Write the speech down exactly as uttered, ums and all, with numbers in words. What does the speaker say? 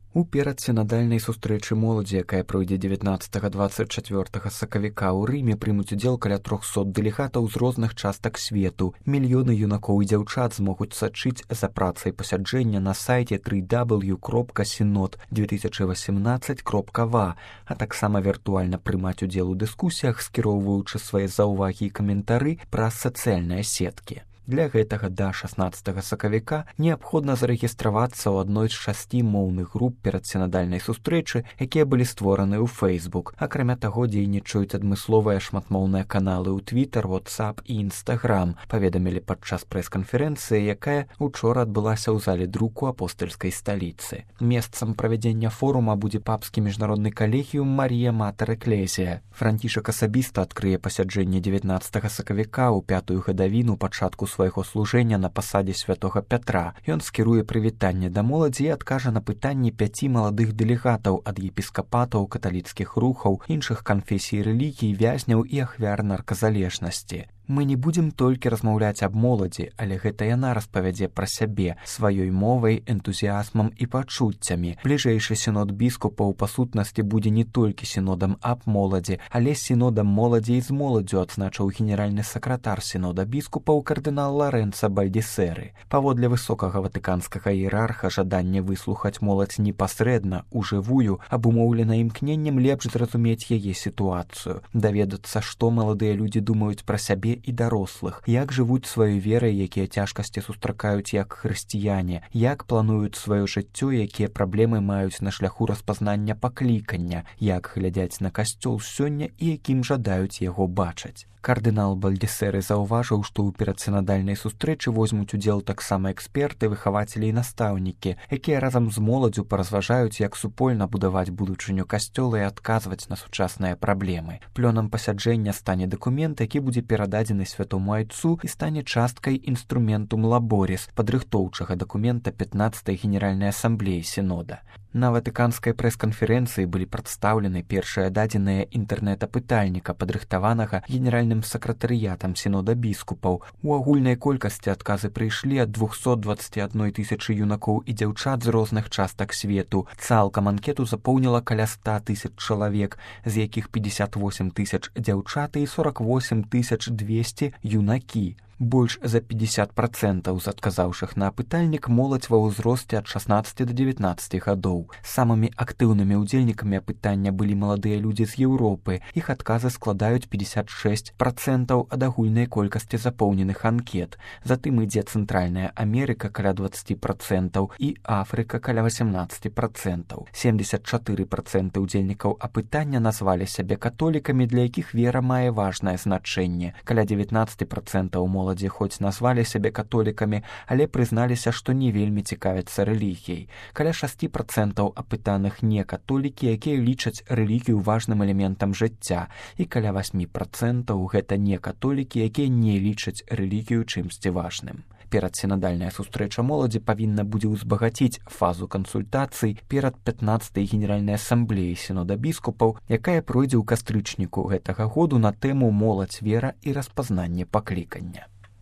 У перадсінадальнай сустрэчы моладзі, якая пройдзе дзевятнаццатага - дваццаць чацвёртага сакавіка ў Рыме, прымуць удзел каля трохсот дэлегатаў з розных частак свету. Мільёны юнакоў і дзяўчат змогуць сачыць за працай пасяджэння на сайце тры дабл ю кропка сінод две тысячы васемнаццаць кропка ва, а таксама віртуальна прымаць удзел у дыскусіях, скіроўваючы свае заўвагі і каментары праз сацыяльныя сеткі. Для гэтага да шаснаццатага сакавіка неабходна зарэгістравацца ў адной з шасці моўных груп перадсінадальнай сустрэчы, якія былі створаны ў Facebook. Акрамя таго, дзейнічаюць адмысловыя шматмоўныя каналы ў Twitter, WhatsApp і Instagram, паведамілі падчас прэс-канферэнцыі, якая учора адбылася ў зале друку апостальскай сталіцы. Месцам правядзення форума будзе папскі міжнародны калегіум Марія Матер Экклезія. Францішак асабіста адкрые пасяджэнне дзевятнаццатага сакавіка ў пятую гадавіну пачатку свайго служэння на пасадзе святога Пятра. Ён скіруе прывітанне да моладзі і адкажа на пытанні пяці маладых дэлегатаў ад епіскапатаў, каталіцкіх рухаў, іншых канфесій рэлігій, вязняў і ахвяр нарказалежнасці. Мы не будзем толькі размаўляць аб моладзі, але гэта яна распавядзе пра сябе, сваёй мовай, энтузіазмам і пачуццямі. Бліжэйшы сінод біскупаў па сутнасці будзе не толькі сінодам аб моладзі, але сінодам моладзі і з моладзю, адзначыў генеральны сакратар сінода біскупаў кардынал Лоренцо Бальдісеры. Паводле высокага ватыканскага іерарха жаданне выслухаць моладзь непасрэдна, ужывую, абумоўлена імкненнем лепш зразумець яе сітуацыю, даведацца, што маладыя людзі думаюць пра сябе і дарослых, як жывуць сваёй верай, якія цяжкасці сустракаюць як хрысціяне, як плануюць сваё жыццё, якія праблемы маюць на шляху распазнання паклікання, як глядзяць на касцёл сёння і якім жадаюць яго бачаць. Кардынал Бальдісеры заўважыў, што ў перадсінадальнай сустрэчы возьмуць удзел таксама эксперты, выхавацелі і настаўнікі, якія разам з моладзю паразважаюць, як супольна будаваць будучыню касцёла і адказваць на сучасныя праблемы. Плёнам пасяджэння стане дакумент, які будзе перададзены святому айцу і стане часткай інструментум лаборіс, падрыхтоўчага дакумента пятнаццатай генеральнай асамблеі сінода. На ватыканскай прэс-канферэнцыі былі прадстаўлены першыя дадзеныя інтэрнэт-апытальніка, падрыхтаванага генеральным сакратарыятам сінода біскупаў. У агульнай колькасці адказы прыйшлі ад двухсот дваццаці адной тысячы юнакоў і дзяўчат з розных частак свету. Цалкам анкету запоўніла каля ста тысяч чалавек, з якіх пятьдесят восемь тысяч дзяўчаты і сорок восемь тысяч двести юнакі. Больш за пятьдесят процентаў з адказаўшых на апытальнік моладзь ва ўзросце ад шаснаццаці да дзевятнаццаці гадоў. Самымі актыўнымі ўдзельнікамі апытання былі маладыя людзі з Еўропы. Іх адказы складаюць пятьдесят шесть процентаў ад агульнай колькасці запоўненых анкет. Затым ідзе Цэнтральная Амерыка каля двадцать процентаў і Афрыка каля восемнадцать процентаў. семьдесят четыре проценты ўдзельнікаў апытання назвалі сябе католікамі, для якіх вера мае важнае значэнне. Каля девятнадцать процентаў моладзі хоць назвалі сябе католікамі, але прызналіся, што не вельмі цікавяцца рэлігіяй. Каля шесть процентаў апытаных не католікі, якія лічаць рэлігію важным элементам жыцця, і каля восемь процентаў гэта не католікі, якія не лічаць рэлігію чымсьці важным. Перадсінадальная сустрэча моладзі павінна будзе ўзбагаціць фазу кансультацый перад пятнаццатай генеральнай асамблеі сінода біскупаў, якая пройдзе ў кастрычніку гэтага году на тэму «Моладзь, вера і распазнанне паклікання».